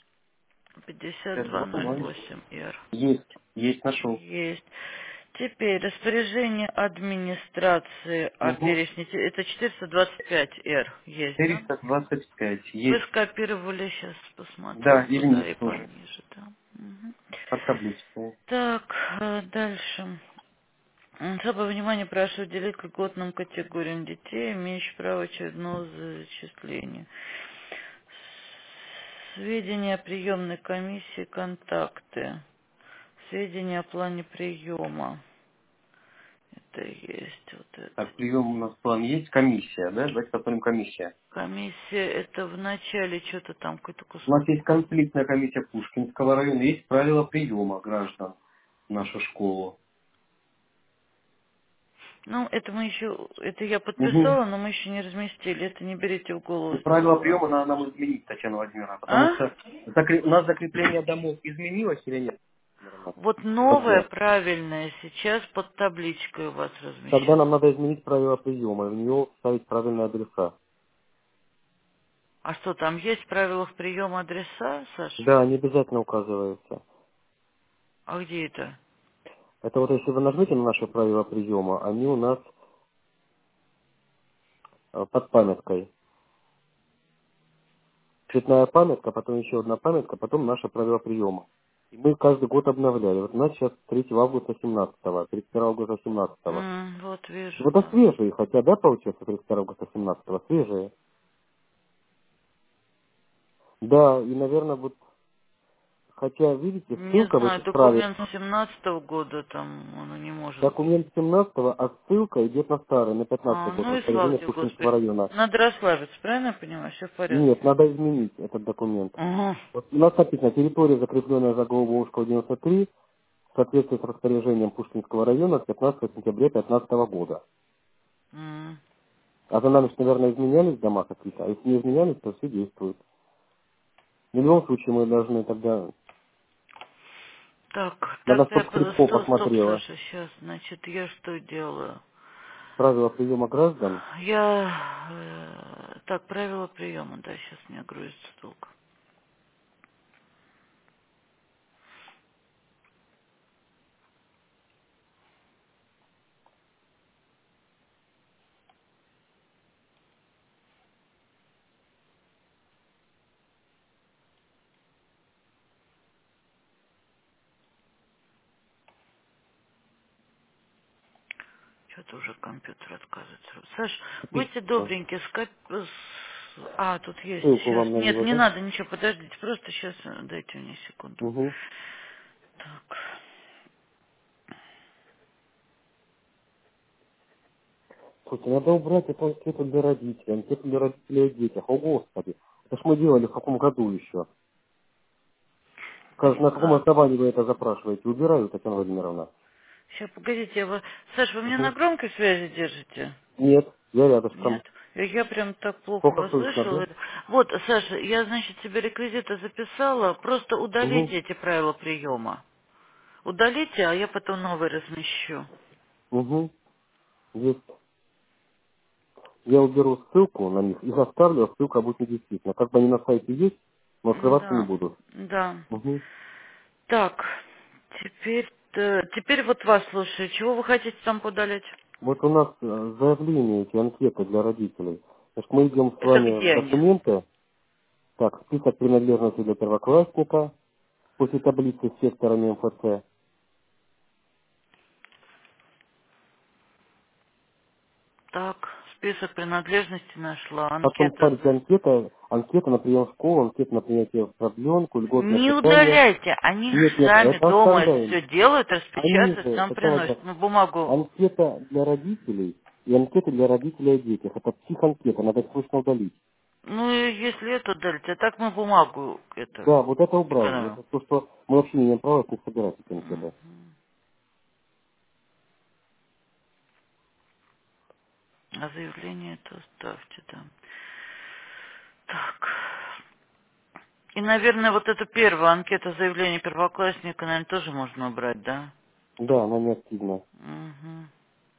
Speaker 1: 52-0.
Speaker 2: 5208 Р.
Speaker 1: Есть. Есть, нашел.
Speaker 2: Есть. Теперь распоряжение администрации о
Speaker 1: Угу.
Speaker 2: перечне. Это 425 Р. Есть, да?
Speaker 1: 425.
Speaker 2: Вы
Speaker 1: Есть.
Speaker 2: скопировали, сейчас
Speaker 1: Да,
Speaker 2: посмотрю,
Speaker 1: и
Speaker 2: куда
Speaker 1: вниз
Speaker 2: и
Speaker 1: тоже.
Speaker 2: пониже. Да. Мгм.
Speaker 1: Под табличкой.
Speaker 2: Так, дальше. Особое внимание прошу уделить льготным категориям детей, имеющих право очередного зачисления. Сведения о приемной комиссии, контакты. Сведения о плане приема. Это есть вот это.
Speaker 1: Так, прием у нас план есть. Комиссия, да? Давайте посмотрим комиссия.
Speaker 2: Комиссия, это в начале что-то там, какой-то
Speaker 1: У
Speaker 2: кусок.
Speaker 1: нас есть конфликтная комиссия Пушкинского района. Есть правила приема граждан в нашу школу.
Speaker 2: Ну, это мы еще, это я
Speaker 1: Угу.
Speaker 2: подписала, но мы еще не разместили. Это не берите в голову
Speaker 1: И правила
Speaker 2: сначала.
Speaker 1: приема надо нам изменить, Татьяна Владимировна, потому
Speaker 2: А?
Speaker 1: что у нас закрепление домов изменилось или нет?
Speaker 2: Вот
Speaker 1: Вот
Speaker 2: новое,
Speaker 1: я.
Speaker 2: правильное, сейчас под табличкой у вас
Speaker 1: Тогда
Speaker 2: размещено.
Speaker 1: нам надо изменить правила приема, и в нее вставить правильные адреса.
Speaker 2: А что, там есть в правилах приема адреса, Саш?
Speaker 1: Да, они обязательно указываются.
Speaker 2: А где это?
Speaker 1: Это вот если вы нажмете на наши правила приема, они у нас под памяткой. Цветная памятка, потом еще одна памятка, потом наши правила приема. И мы каждый год обновляли. Вот у нас сейчас 3 августа 17-го, 31 августа 17-го.
Speaker 2: Вот вижу,
Speaker 1: Вот это
Speaker 2: да.
Speaker 1: свежие, хотя, да, получается, 31 августа 17-го, свежие. Да, и, наверное, вот, хотя, видите,
Speaker 2: Не
Speaker 1: ссылка в
Speaker 2: знаю,
Speaker 1: этой справе,
Speaker 2: документ 17-го года, там оно не может быть.
Speaker 1: документ 17-го, а ссылка идет на старый, на 15-й год,
Speaker 2: Ну и слава
Speaker 1: распоряжение
Speaker 2: тебе,
Speaker 1: Пушкинского
Speaker 2: Господи.
Speaker 1: района.
Speaker 2: Надо расслабиться, правильно я понимаю? Все в
Speaker 1: Нет,
Speaker 2: порядке.
Speaker 1: надо изменить этот документ.
Speaker 2: Угу.
Speaker 1: Вот у нас написано, территория, закрепленная за Голубовского 93, в соответствии с распоряжением Пушкинского района от 15 сентября 2015 года. А за нами, ж, наверное, изменялись дома какие-то, а если не изменялись, то все действует. В любом случае мы должны тогда,
Speaker 2: Так,
Speaker 1: надо,
Speaker 2: так,
Speaker 1: чтобы Скрипко
Speaker 2: стоп,
Speaker 1: посмотрела
Speaker 2: Саша, сейчас, значит, я что делаю?
Speaker 1: правила приема граждан.
Speaker 2: Так, правила приема, да, сейчас у меня грузится долго. Что-то уже компьютер отказывается. Саш, будьте
Speaker 1: Пишите.
Speaker 2: добренькие, тут есть,
Speaker 1: Ссылку
Speaker 2: сейчас.
Speaker 1: вам на
Speaker 2: Нет,
Speaker 1: него,
Speaker 2: не
Speaker 1: да?
Speaker 2: надо, ничего, подождите, просто сейчас, дайте мне секунду.
Speaker 1: Угу.
Speaker 2: Так,
Speaker 1: Слушайте, надо убрать эту анкету для родителей, анкету для родителей о детях. О, Господи. Это ж мы делали в каком году еще? Скажешь, на каком основании вы это запрашиваете? Убираю, Татьяна Владимировна.
Speaker 2: сейчас, погодите, Саш, вы меня на
Speaker 1: Угу.
Speaker 2: громкой связи держите?
Speaker 1: Нет, я рядышком.
Speaker 2: Нет? Я прям так плохо
Speaker 1: Плохо
Speaker 2: вас
Speaker 1: слышно, да?
Speaker 2: слышала. Вот, Саша, я, значит, себе реквизиты записала. Просто
Speaker 1: Угу.
Speaker 2: удалите эти правила приема. Удалите, а я потом новый размещу.
Speaker 1: Угу. Есть. Я уберу ссылку на них и заставлю, а ссылка будет недействительна. Как бы они на сайте есть, но открываться не
Speaker 2: Да,
Speaker 1: будут.
Speaker 2: да.
Speaker 1: Угу.
Speaker 2: Так, теперь вот вас слушаю. Чего вы хотите там подалить?
Speaker 1: Вот у нас заявления, эти анкеты для родителей. Значит, мы идем с
Speaker 2: Это
Speaker 1: вами в
Speaker 2: где они?
Speaker 1: документы. Так, список принадлежности для первоклассника, после таблицы с секторами МФЦ.
Speaker 2: Так, список принадлежности нашла.
Speaker 1: Потом,
Speaker 2: Анкета.
Speaker 1: смотрите, анкета на прием в школу, анкета на принятие в продленку, льготное
Speaker 2: Не
Speaker 1: питание.
Speaker 2: удаляйте, они же
Speaker 1: Нет, нет,
Speaker 2: сами
Speaker 1: это
Speaker 2: дома это
Speaker 1: оставляем.
Speaker 2: все делают,
Speaker 1: Они
Speaker 2: распечатают,
Speaker 1: же,
Speaker 2: нам
Speaker 1: Татьяна
Speaker 2: приносят.
Speaker 1: Владимировна,
Speaker 2: Мы бумагу.
Speaker 1: анкета для родителей и анкета для родителей о детях. Это психанкета, надо их срочно удалить.
Speaker 2: Ну, и если это удалить, а так мы бумагу это
Speaker 1: Да, вот это убрать.
Speaker 2: экономим.
Speaker 1: Это то, что мы вообще не имеем права с них собирать эти анкеты.
Speaker 2: Мгм. А заявление это оставьте, да. Так. И, наверное, вот эту первую анкету заявления первоклассника, наверное, тоже можно убрать, да?
Speaker 1: Да, она не активна.
Speaker 2: Мгм.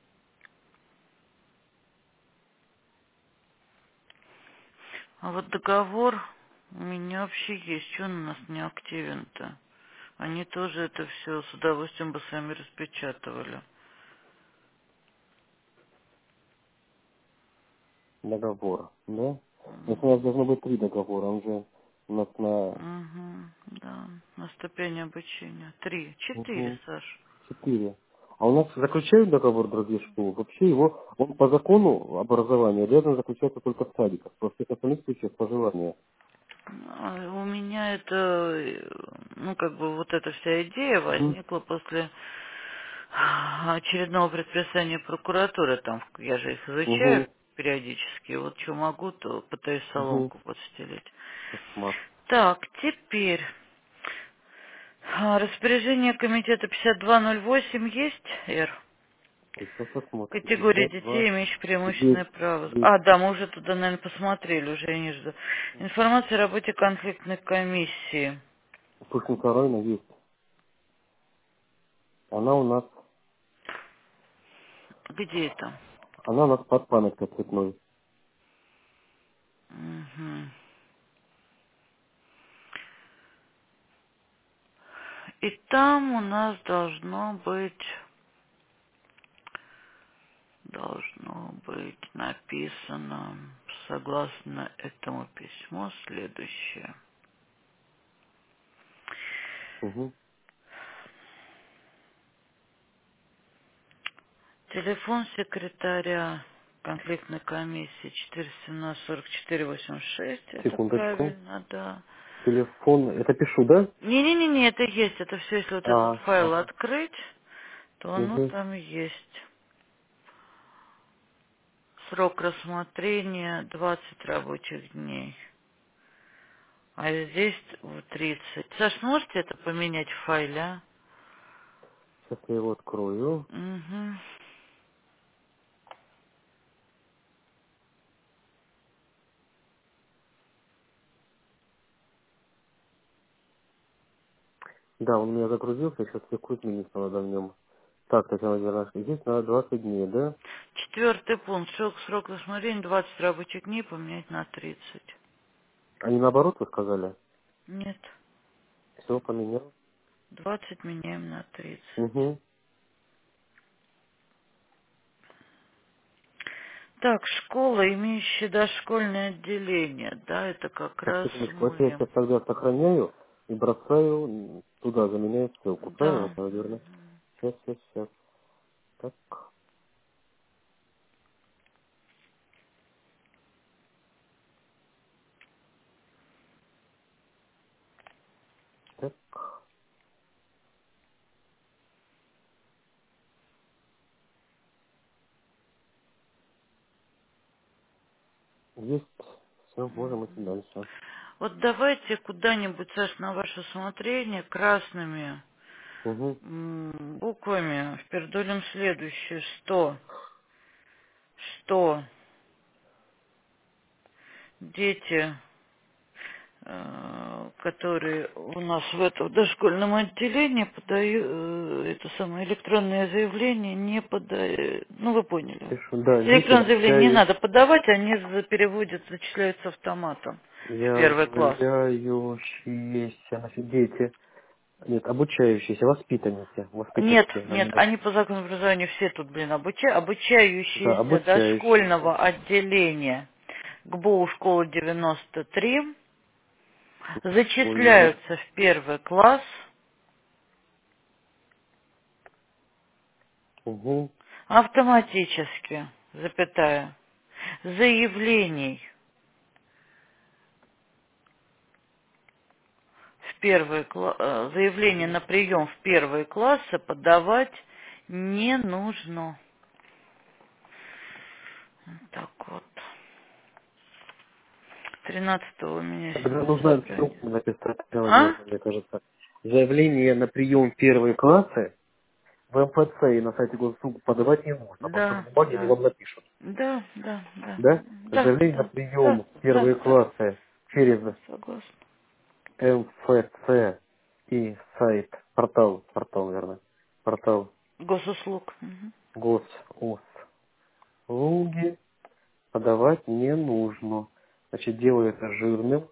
Speaker 2: А вот договор у меня вообще есть. Что он у нас не активен-то? Они тоже это все с удовольствием бы сами распечатывали.
Speaker 1: Договор, да? Если у нас
Speaker 2: Мгм.
Speaker 1: должно быть 3 договора, он же у нас на
Speaker 2: Мгм. Да, на ступени обучения. 3, 4, Саш.
Speaker 1: 4. А у нас заключают договор другие школы. Вообще его, он по закону образования обязан заключаться только в садиках. Во всех остальных случаях по желанию.
Speaker 2: У меня это, ну, как бы вот эта вся идея
Speaker 1: Мгм.
Speaker 2: возникла после очередного предписания прокуратуры. Там, я же их изучаю
Speaker 1: Угу.
Speaker 2: периодически. Вот что могу, то пытаюсь
Speaker 1: Угу.
Speaker 2: соломку подстелить.
Speaker 1: Кошмар.
Speaker 2: Так, теперь. Распоряжение комитета 5208 есть, Эр?
Speaker 1: Сейчас посмотрим.
Speaker 2: Категория
Speaker 1: 52.
Speaker 2: детей, имеющих преимущественное
Speaker 1: Есть.
Speaker 2: право.
Speaker 1: Есть.
Speaker 2: Да, мы уже туда, наверное, посмотрели, уже я не жду. Информация о работе конфликтной комиссии.
Speaker 1: Пушкинская района есть. Она у нас,
Speaker 2: Где это?
Speaker 1: она у нас под памяткой цветной.
Speaker 2: Мгм. И там у нас должно быть написано, согласно этому письму, следующее.
Speaker 1: Угу.
Speaker 2: Телефон секретаря конфликтной комиссии 417-44-86. Это
Speaker 1: Секундочку.
Speaker 2: правильно, да.
Speaker 1: Телефон, это пишу, да?
Speaker 2: Не-не-не, это есть. Это все, если вот этот файл
Speaker 1: Ага.
Speaker 2: открыть, то оно
Speaker 1: Угу.
Speaker 2: там есть. Срок рассмотрения 20 рабочих дней. А здесь 30. Саш, можете это поменять в файле, а?
Speaker 1: Сейчас я его открою.
Speaker 2: Угу.
Speaker 1: Да, он у меня загрузился, сейчас какой изменить надо в нем. Так, Татьяна Владимировна, здесь на 20 дней, да?
Speaker 2: Четвертый пункт. Срок рассмотрения 20 рабочих дней поменять на 30.
Speaker 1: А не наоборот вы сказали?
Speaker 2: Нет.
Speaker 1: Все, поменял.
Speaker 2: 20 меняем на 30.
Speaker 1: Угу.
Speaker 2: Так, школа, имеющая дошкольное отделение. Да, это как
Speaker 1: Так,
Speaker 2: раз
Speaker 1: секундочку, вот я
Speaker 2: мы...
Speaker 1: сейчас тогда сохраняю и бросаю туда, заменяю ссылку. Правильно,
Speaker 2: Да.
Speaker 1: наверное? Сейчас. Так, так. Есть. Все, можем идти дальше.
Speaker 2: Вот давайте куда-нибудь, Саш, на ваше усмотрение, красными
Speaker 1: Угу.
Speaker 2: буквами впердолим следующее. Что дети, которые у нас в этом дошкольном отделении подают это самое электронное заявление, не подают. Ну, вы поняли.
Speaker 1: Пишу, да, дети
Speaker 2: Электронное заявление не
Speaker 1: обучаюсь.
Speaker 2: надо подавать, они переводят, зачисляются автоматом в
Speaker 1: Я
Speaker 2: первый класс.
Speaker 1: заявляющиеся, значит, дети. Нет, обучающиеся, воспитанники.
Speaker 2: Нет,
Speaker 1: Воспитанники
Speaker 2: нет,
Speaker 1: надо.
Speaker 2: они по закону образования все тут,
Speaker 1: Да,
Speaker 2: обучающиеся
Speaker 1: обучающиеся.
Speaker 2: дошкольного отделения ГБУ школы 93
Speaker 1: Школьного.
Speaker 2: зачисляются в первый класс
Speaker 1: Угу.
Speaker 2: автоматически, запятая, заявлений заявление на прием в первые классы подавать не нужно. Вот так вот. 13-го у меня
Speaker 1: Тогда
Speaker 2: сегодня
Speaker 1: нужно
Speaker 2: собрание.
Speaker 1: ссылку написать,
Speaker 2: А?
Speaker 1: мне кажется. Заявление на прием первые классы в МФЦ и на сайте госуслуг подавать не нужно, потому что на
Speaker 2: Да,
Speaker 1: бумаге они
Speaker 2: да.
Speaker 1: вам напишут.
Speaker 2: Да, да, да.
Speaker 1: Да?
Speaker 2: Да,
Speaker 1: Заявление на
Speaker 2: да, да,
Speaker 1: прием в
Speaker 2: да,
Speaker 1: первые
Speaker 2: да.
Speaker 1: классы через
Speaker 2: Согласна.
Speaker 1: МФЦ и сайт, портал, наверное, портал
Speaker 2: Госуслуг. Мгм.
Speaker 1: госуслуги подавать не нужно. Значит, делаю это жирным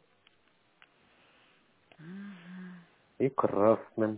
Speaker 1: и красным.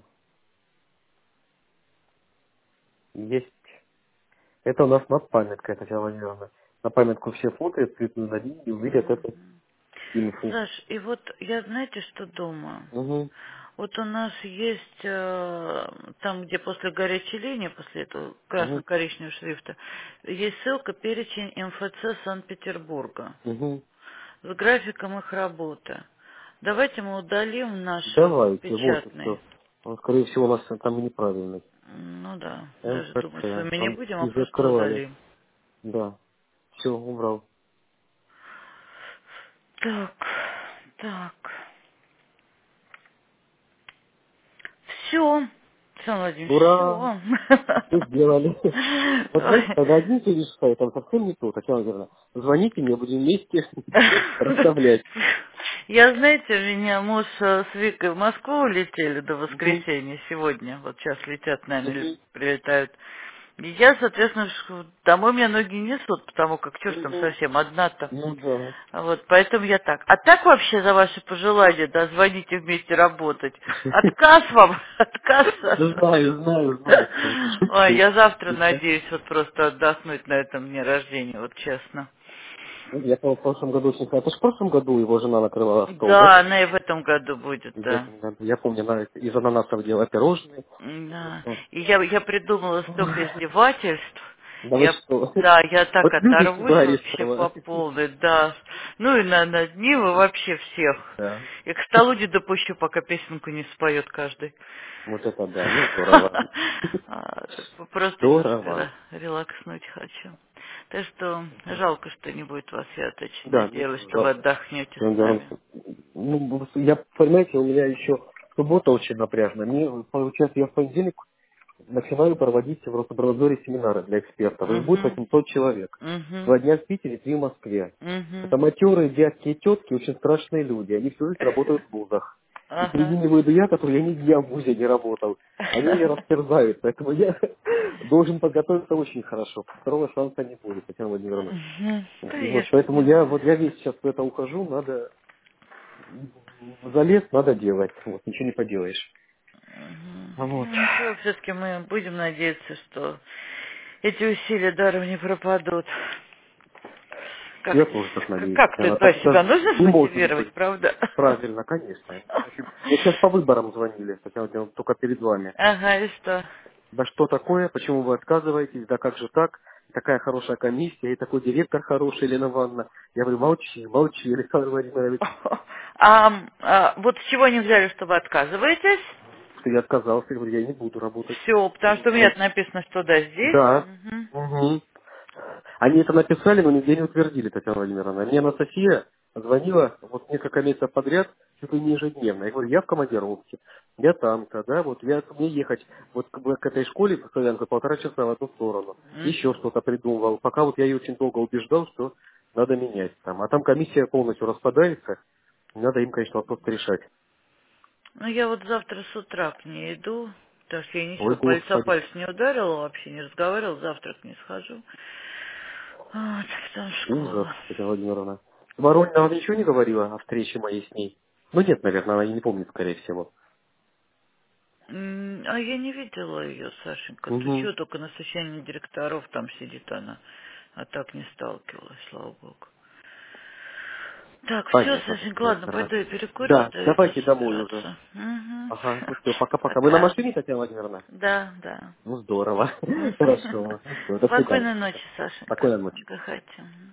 Speaker 1: Есть. Это у нас надпамятка, Татьяна Владимировна. На памятку все фото цветные дадим и увидят эту инфу.
Speaker 2: Саш, и вот я знаете, что думаю?
Speaker 1: Угу,
Speaker 2: Вот у нас есть там, где после горячей линии, после этого
Speaker 1: угу,
Speaker 2: красно-коричневого шрифта, есть ссылка перечень МФЦ Санкт-Петербурга
Speaker 1: угу.
Speaker 2: с графиком их работы. Давайте мы удалим наш
Speaker 1: Давайте, вот и
Speaker 2: печатный.
Speaker 1: все. Он, скорее всего, у нас там неправильный.
Speaker 2: Ну да, даже думать с
Speaker 1: МФЦ.
Speaker 2: вами не
Speaker 1: Там
Speaker 2: будем, а
Speaker 1: уже
Speaker 2: просто
Speaker 1: открывали.
Speaker 2: удалим.
Speaker 1: Да. Все, убрал.
Speaker 2: Так, так. Все. Все, Владимир,
Speaker 1: Ура!
Speaker 2: все.
Speaker 1: Все сделали. Вот знаете, когда один все решает, там совсем не то, Татьяна Владимировна. Звоните мне, будем вместе расставлять.
Speaker 2: Я, знаете, меня муж с Викой в Москву улетели до
Speaker 1: Угу,
Speaker 2: воскресенья сегодня. Вот сейчас летят, наверное, или
Speaker 1: угу,
Speaker 2: прилетают. И я, соответственно, домой меня ноги не несут, потому как, что ж там
Speaker 1: угу.
Speaker 2: совсем, одна-то.
Speaker 1: Ну да.
Speaker 2: Вот, поэтому я так. А так вообще за ваши пожелания, да, звоните вместе работать. Отказ вам, отказ,
Speaker 1: Да
Speaker 2: Саша.
Speaker 1: знаю, что это
Speaker 2: Ой,
Speaker 1: шучу.
Speaker 2: я завтра
Speaker 1: Да.
Speaker 2: надеюсь вот просто отдохнуть на этом дне рождения, вот честно.
Speaker 1: Я в прошлом году очень хотел. Это ж в прошлом году его жена накрывала стол, да?
Speaker 2: Да, она и в этом году будет,
Speaker 1: В
Speaker 2: да.
Speaker 1: этом году. Я помню, она из ананасов делала пирожные.
Speaker 2: Да.
Speaker 1: Вот.
Speaker 2: И я придумала столько
Speaker 1: Ой.
Speaker 2: издевательств.
Speaker 1: Да вы что?
Speaker 2: Да, я так
Speaker 1: Вот любите
Speaker 2: оторвусь вообще по
Speaker 1: Баристова.
Speaker 2: полной, да. Ну и над ним, и вообще всех.
Speaker 1: Да.
Speaker 2: И к столу не допущу, пока песенку не споет каждый.
Speaker 1: Вот это да, ну здорово.
Speaker 2: Просто немножко
Speaker 1: Здорово.
Speaker 2: релакснуть хочу. Так что жалко, что не будет вас, я очень
Speaker 1: Да, мне
Speaker 2: надеялась,
Speaker 1: тоже
Speaker 2: что вы
Speaker 1: жалко.
Speaker 2: отдохнете
Speaker 1: Я
Speaker 2: с нами.
Speaker 1: говорю, ну, я, понимаете, у меня еще суббота очень напряжена. Мне, получается, я в понедельник начинаю проводить в Рособоронадзоре семинары для экспертов. Их будет
Speaker 2: Угу,
Speaker 1: 800 человек.
Speaker 2: угу,
Speaker 1: 2 дня в Питере, 3 в Москве.
Speaker 2: угу.
Speaker 1: Это матерые дядьки и тетки, очень страшные люди. Они всю жизнь работают в вузах. И перед
Speaker 2: Ага.
Speaker 1: ними выйду я, который я ни дня в вузе не работал. Они меня растерзают. Поэтому я должен подготовиться очень хорошо. Второго шанса не будет, Татьяна Владимировна.
Speaker 2: Мгм. Да, я
Speaker 1: Вот,
Speaker 2: ж
Speaker 1: поэтому
Speaker 2: понимаю.
Speaker 1: я весь сейчас в это ухожу, надо залез, надо делать. Вот, ничего не поделаешь.
Speaker 2: Мгм.
Speaker 1: Вот.
Speaker 2: Ну ничего, все-таки мы будем надеяться, что эти усилия даром не пропадут.
Speaker 1: Я тоже так надеюсь.
Speaker 2: Как-то
Speaker 1: Она
Speaker 2: да,
Speaker 1: так
Speaker 2: себя
Speaker 1: даже
Speaker 2: нужно
Speaker 1: не может
Speaker 2: мотивировать,
Speaker 1: быть.
Speaker 2: правда?
Speaker 1: Правильно, конечно. Вот сейчас по выборам звонили, Татьяна Владимировна, только перед вами.
Speaker 2: Ага, и что?
Speaker 1: Да что такое? Почему вы отказываетесь? Да как же так? Такая хорошая комиссия, и такой директор хороший, Елена Ивановна. Я говорю, молчи, молчи, Александр Владимирович.
Speaker 2: Вот с чего они взяли, что вы отказываетесь?
Speaker 1: Что я отказался, говорю, я не буду работать.
Speaker 2: Все, потому что у меня написано, что да, здесь.
Speaker 1: Да.
Speaker 2: Мгм.
Speaker 1: Угу. Они это написали, но нигде не утвердили, Татьяна Владимировна. Мне София звонила вот несколько месяцев подряд, чуть ли не ежедневно. Я говорю, я в командировке, я там-то, да, вот мне ехать вот к этой школе по Славянку 1,5 часа в одну сторону. Еще
Speaker 2: Мгм.
Speaker 1: что-то придумывал. Пока вот я ее очень долго убеждал, что надо менять там. А там комиссия полностью распадается. Надо им, конечно, вопрос решать.
Speaker 2: Ну, я вот завтра с утра к ней иду, потому что я
Speaker 1: Ой,
Speaker 2: ничего, палец о
Speaker 1: господи.
Speaker 2: палец не ударила, вообще не разговаривала, завтра к ней схожу. Вот, потом в
Speaker 1: Ужас,
Speaker 2: школу.
Speaker 1: Татьяна Владимировна. Воронина вам ничего не говорила о встрече моей с ней? Ну нет, наверное, она и не помнит, скорее всего.
Speaker 2: А я не видела ее, Сашенька.
Speaker 1: Угу.
Speaker 2: Стучу только на совещании директоров, там сидит она. А так не сталкивалась, слава богу. Так, все,
Speaker 1: Понятно,
Speaker 2: Сашенька,
Speaker 1: Татьяна
Speaker 2: ладно,
Speaker 1: Владимировна.
Speaker 2: пойду я перекурю, а
Speaker 1: Да,
Speaker 2: то я иду
Speaker 1: давайте домой уже.
Speaker 2: собираться. Угу.
Speaker 1: Ага, ну все, пока-пока. Вы на
Speaker 2: Пока.
Speaker 1: машине, Татьяна Владимировна?
Speaker 2: Да, да.
Speaker 1: Ну здорово. Хорошо. Ну все, до свидания.
Speaker 2: Спокойной ночи, Сашенька.
Speaker 1: Спокойной ночи.
Speaker 2: Отдыхайте.